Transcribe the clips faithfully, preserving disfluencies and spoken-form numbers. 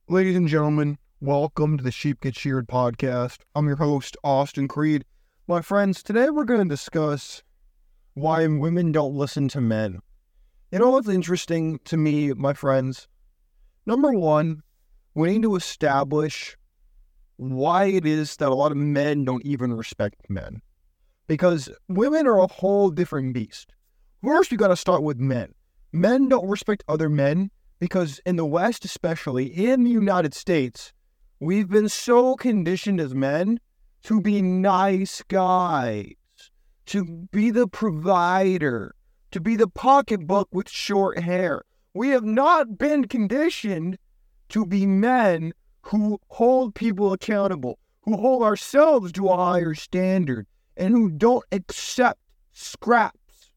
Ladies and gentlemen, welcome to the Sheep Get Sheared podcast. I'm your host, Austin Creed. My friends, today we're going to discuss why women don't listen to men. You know what's interesting to me, my friends? Number one, we need to establish why it is that a lot of men don't even respect men. Because women are a whole different beast. First, you got to start with men. Men don't respect other men because in the West, especially in the United States, we've been so conditioned as men to be nice guys, to be the provider, to be the pocketbook with short hair. We have not been conditioned to be men who hold people accountable, who hold ourselves to a higher standard, and who don't accept scraps.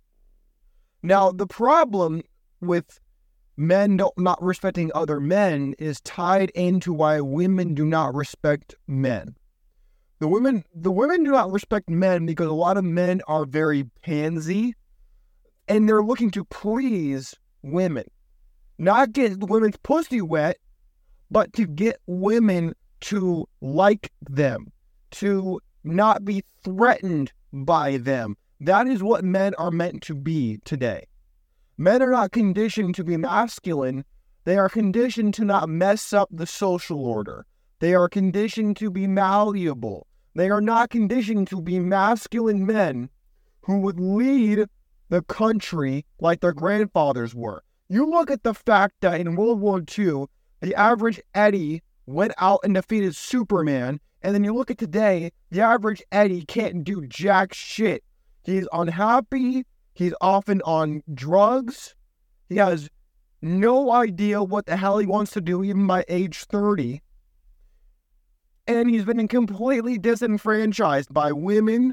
Now, the problem with men don't, not respecting other men is tied into why women do not respect men. The women, the women do not respect men because a lot of men are very pansy, and they're looking to please women. Not get women's pussy wet, but to get women to like them, to not be threatened by them. That is what men are meant to be today. Men are not conditioned to be masculine. They are conditioned to not mess up the social order. They are conditioned to be malleable. They are not conditioned to be masculine men who would lead the country like their grandfathers were. You look at the fact that in World War Two, the average Eddie went out and defeated Superman, and then you look at today, the average Eddie can't do jack shit. He's unhappy. He's often on drugs. He has no idea what the hell he wants to do even by age thirty. And he's been completely disenfranchised by women,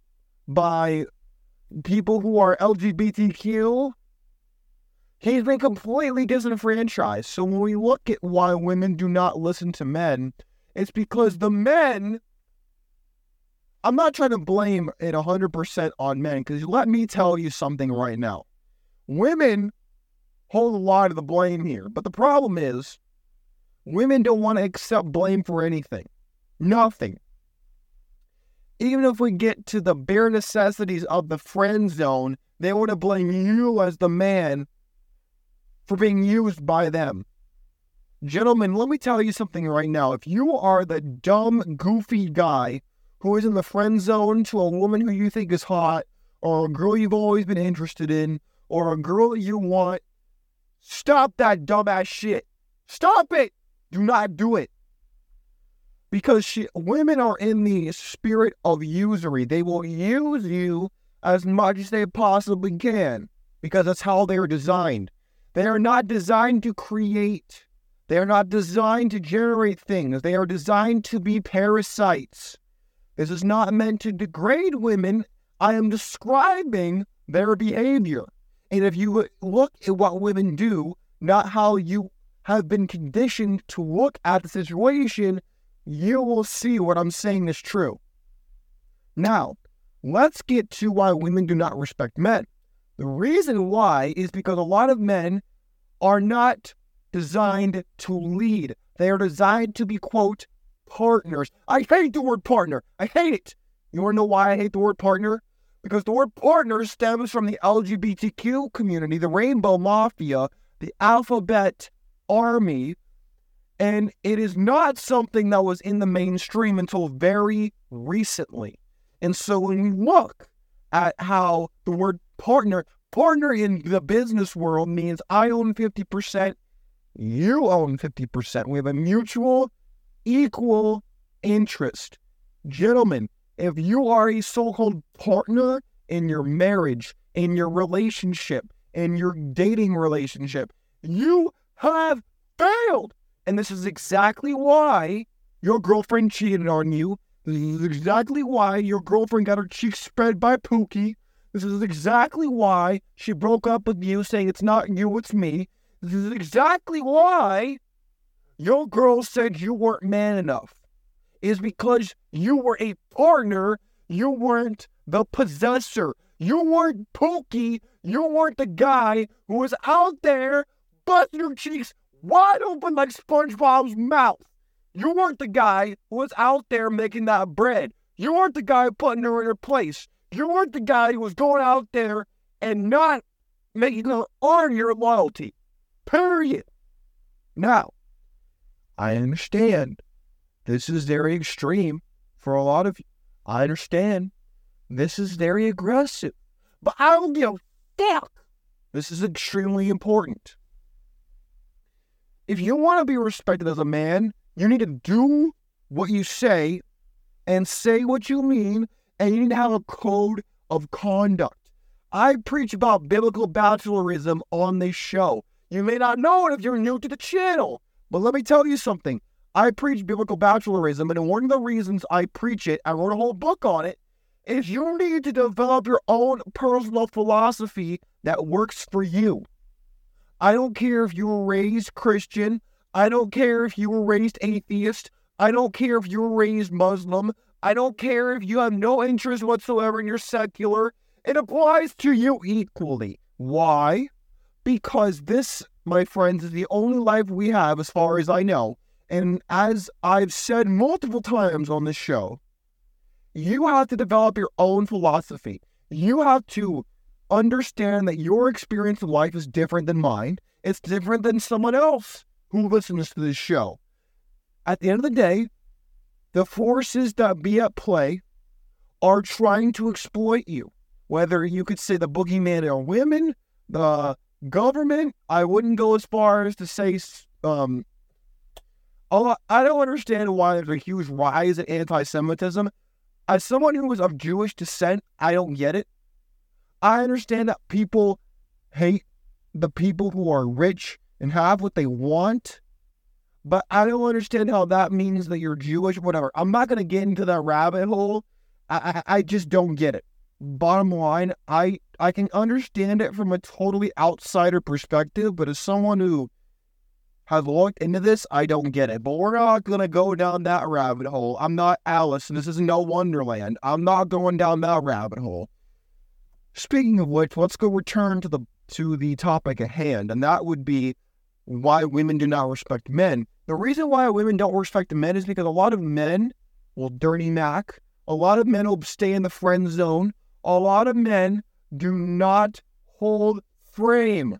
by people who are L G B T Q. He's been completely disenfranchised. So when we look at why women do not listen to men, it's because the men... I'm not trying to blame it one hundred percent on men, because let me tell you something right now. Women hold a lot of the blame here, but the problem is women don't want to accept blame for anything. Nothing. Even if we get to the bare necessities of the friend zone, they want to blame you as the man for being used by them. Gentlemen, let me tell you something right now. If you are the dumb, goofy guy who is in the friend zone to a woman who you think is hot, or a girl you've always been interested in, or a girl that you want, stop that dumbass shit. Stop it. Do not do it. Because she, women are in the spirit of usury. They will use you as much as they possibly can, because that's how they are designed. They are not designed to create. They are not designed to generate things. They are designed to be parasites. This is not meant to degrade women. I am describing their behavior. And if you look at what women do, not how you have been conditioned to look at the situation, you will see what I'm saying is true. Now, let's get to why women do not respect men. The reason why is because a lot of men are not designed to lead. They are designed to be, quote, partners. I hate the word partner. I hate it. You want to know why I hate the word partner? Because the word partner stems from the L G B T Q community, the Rainbow Mafia, the Alphabet Army, and it is not something that was in the mainstream until very recently. And so when we look at how the word partner, partner in the business world means I own fifty percent, you own fifty percent. We have a mutual equal interest. Gentlemen, if you are a so-called partner in your marriage, in your relationship, in your dating relationship, you have failed. And this is exactly why your girlfriend cheated on you. This is exactly why your girlfriend got her cheeks spread by Pookie. This is exactly why she broke up with you, saying it's not you, it's me. This is exactly why your girl said you weren't man enough. Is because you were a partner, you weren't the possessor. You weren't Pookie, you weren't the guy who was out there busting your cheeks wide open like SpongeBob's mouth. You weren't the guy who was out there making that bread. You weren't the guy putting her in her place. You weren't the guy who was going out there and not making her earn your loyalty. Period. Now, I understand this is very extreme for a lot of you. I understand this is very aggressive. But I don't give a fuck. This is extremely important. If you want to be respected as a man, you need to do what you say and say what you mean, and you need to have a code of conduct. I preach about biblical bachelorism on this show. You may not know it if you're new to the channel, but let me tell you something. I preach biblical bachelorism, and one of the reasons I preach it, I wrote a whole book on it, is you need to develop your own personal philosophy that works for you. I don't care if you were raised Christian. I don't care if you were raised atheist. I don't care if you were raised Muslim. I don't care if you have no interest whatsoever in your secular. It applies to you equally. Why? Because this, my friends, is the only life we have as far as I know. And as I've said multiple times on this show, you have to develop your own philosophy. You have to understand that your experience of life is different than mine. It's different than someone else who listens to this show. At the end of the day, the forces that be at play are trying to exploit you. Whether you could say the boogeyman are women, the government, I wouldn't go as far as to say, um, I don't understand why there's a huge rise in anti-Semitism. As someone who is of Jewish descent, I don't get it. I understand that people hate the people who are rich and have what they want, but I don't understand how that means that you're Jewish, whatever. I'm not going to get into that rabbit hole. I, I, I just don't get it. Bottom line, I, I can understand it from a totally outsider perspective, but as someone who has looked into this, I don't get it. But we're not going to go down that rabbit hole. I'm not Alice, and this is no Wonderland. I'm not going down that rabbit hole. Speaking of which, let's go return to the to the topic at hand, and that would be why women do not respect men. The reason why women don't respect men is because a lot of men will dirty Mac. A lot of men will stay in the friend zone. A lot of men do not hold frame.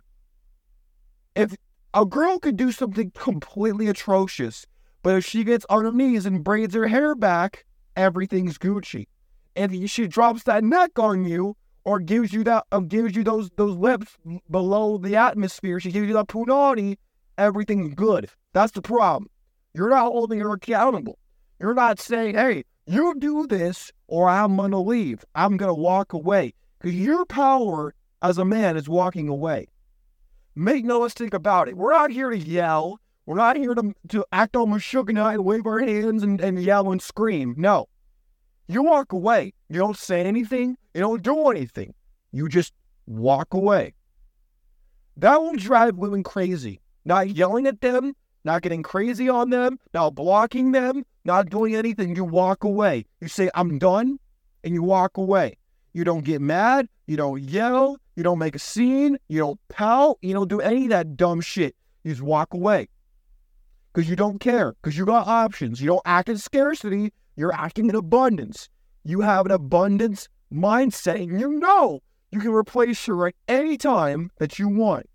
If a girl could do something completely atrocious, but if she gets on her knees and braids her hair back, everything's Gucci. If she drops that neck on you, or gives you that, uh, gives you those those lips below the atmosphere, she gives you that punani, everything's good. That's the problem. You're not holding her accountable. You're not saying, hey, you do this, or I'm gonna leave. I'm gonna walk away. Because your power as a man is walking away. Make no mistake about it. We're not here to yell. We're not here to, to act all Meshuggah and wave our hands and, and yell and scream. No. You walk away. You don't say anything. You don't do anything. You just walk away. That will drive women crazy. Not yelling at them, not getting crazy on them, not blocking them, not doing anything. You walk away. You say, I'm done, and you walk away. You don't get mad. You don't yell. You don't make a scene. You don't pout. You don't do any of that dumb shit. You just walk away. Because you don't care. Because you got options. You don't act in scarcity. You're acting in abundance. You have an abundance mindset, and you know you can replace her at any time that you want.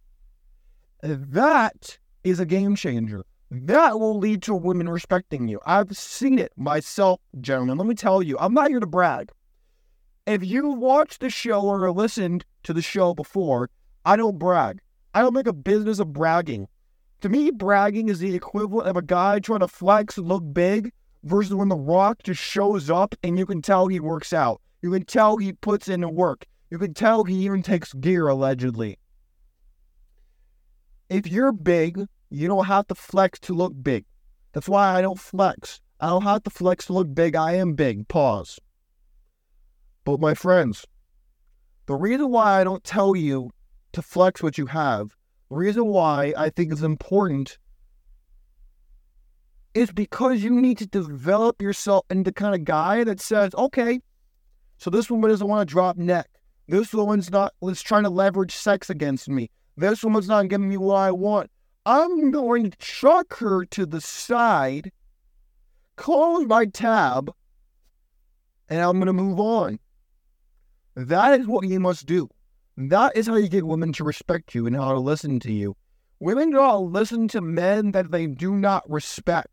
That is a game changer. That will lead to women respecting you. I've seen it myself, gentlemen. Let me tell you, I'm not here to brag. If you've watched the show or listened to the show before, I don't brag. I don't make a business of bragging. To me, bragging is the equivalent of a guy trying to flex and look big versus when The Rock just shows up and you can tell he works out. You can tell he puts in the work. You can tell he even takes gear, allegedly. If you're big, you don't have to flex to look big. That's why I don't flex. I don't have to flex to look big. I am big. Pause. But my friends, the reason why I don't tell you to flex what you have, the reason why I think it's important is because you need to develop yourself into the kind of guy that says, okay, so this woman doesn't want to drop neck. This woman's not, is trying to leverage sex against me. This woman's not giving me what I want. I'm going to chuck her to the side, close my tab, and I'm going to move on. That is what you must do. That is how you get women to respect you and how to listen to you. Women do not listen to men that they do not respect.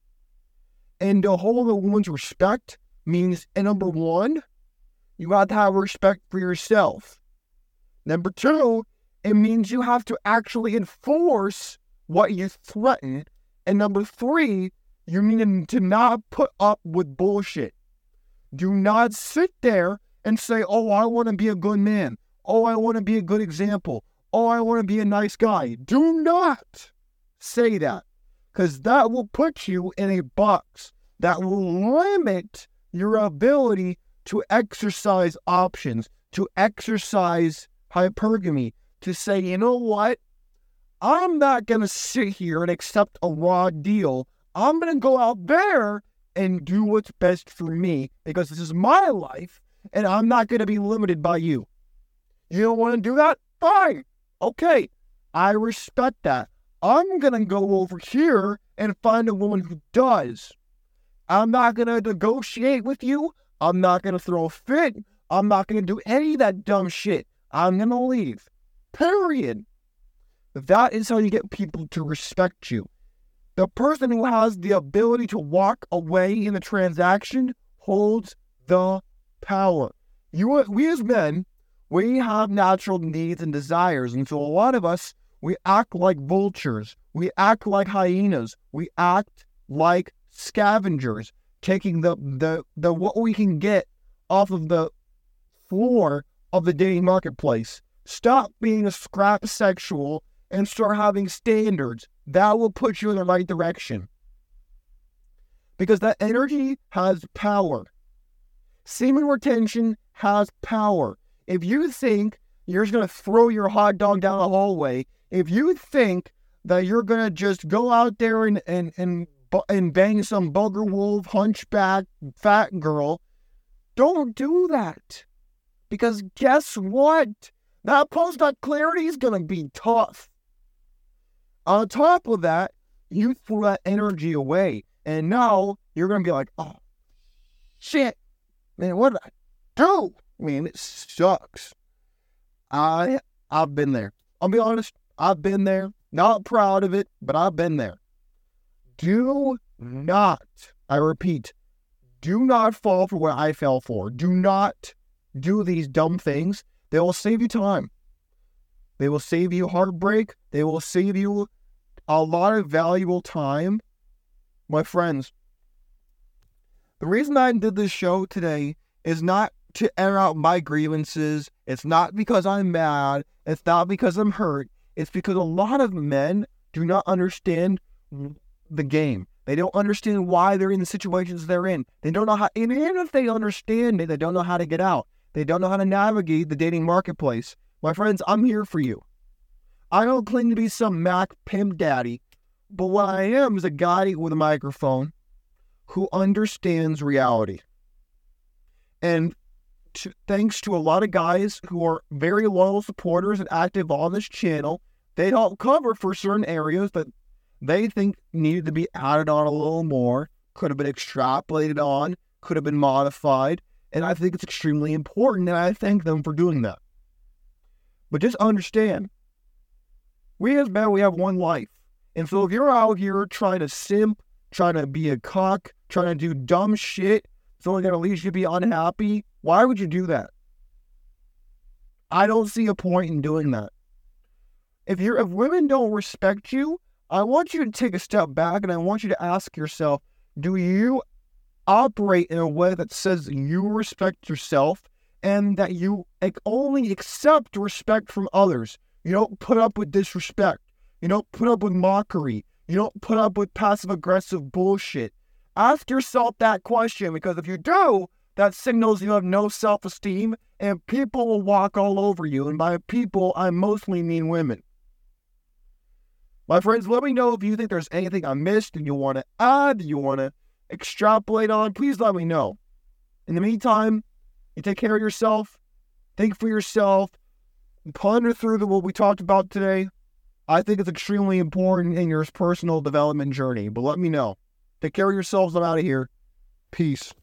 And to hold a woman's respect means, and number one, you have to have respect for yourself. Number two, it means you have to actually enforce what you threaten. And number three, you need to not put up with bullshit. Do not sit there and say, oh, I want to be a good man. Oh, I want to be a good example. Oh, I want to be a nice guy. Do not say that, because that will put you in a box that will limit your ability to exercise options, to exercise hypergamy, to say, you know what? I'm not going to sit here and accept a raw deal. I'm going to go out there and do what's best for me, because this is my life and I'm not going to be limited by you. You don't want to do that? Fine. Okay. I respect that. I'm going to go over here and find a woman who does. I'm not going to negotiate with you. I'm not going to throw a fit. I'm not going to do any of that dumb shit. I'm going to leave. Period. That is how you get people to respect you. The person who has the ability to walk away in the transaction holds the power. You, we as men, we have natural needs and desires. And so a lot of us, we act like vultures. We act like hyenas. We act like scavengers, taking the, the, the what we can get off of the floor of the dating marketplace. Stop being a scrap sexual and start having standards. That will put you in the right direction. Because that energy has power. Semen retention has power. If you think you're just going to throw your hot dog down the hallway, if you think that you're going to just go out there and, and, and, and bang some bugger wolf, hunchback, fat girl, don't do that. Because guess what? That post-nut clarity is going to be tough. On top of that, you threw that energy away. And now you're going to be like, oh, shit. Man, what did I do? I mean, it sucks. I, I've been there. I'll be honest. I've been there. Not proud of it, but I've been there. Do not, I repeat, do not fall for what I fell for. Do not do these dumb things. They will save you time. They will save you heartbreak. They will save you a lot of valuable time. My friends, the reason I did this show today is not to air out my grievances. It's not because I'm mad. It's not because I'm hurt. It's because a lot of men do not understand the game. They don't understand why they're in the situations they're in. They don't know how, and even if they understand it, they don't know how to get out. They don't know how to navigate the dating marketplace. My friends, I'm here for you. I don't claim to be some Mac pimp daddy, but what I am is a guy with a microphone who understands reality. And to, thanks to a lot of guys who are very loyal supporters and active on this channel, they help cover for certain areas that they think needed to be added on a little more, could have been extrapolated on, could have been modified, and I think it's extremely important, and I thank them for doing that. But just understand, we as men, we have one life. And so if you're out here trying to simp, trying to be a cock, trying to do dumb shit, it's only going to lead you to be unhappy, why would you do that? I don't see a point in doing that. If you're, if women don't respect you, I want you to take a step back and I want you to ask yourself, do you operate in a way that says you respect yourself and that you only accept respect from others? You don't put up with disrespect. You don't put up with mockery. You don't put up with passive-aggressive bullshit. Ask yourself that question, because if you do, that signals you have no self-esteem and people will walk all over you. And by people, I mostly mean women. My friends, let me know if you think there's anything I missed and you want to add, you want to extrapolate on. Please let me know. In the meantime, you take care of yourself, think for yourself, ponder through the, what we talked about today, I think it's extremely important in your personal development journey, but let me know. Take care of yourselves. I'm out of here. Peace.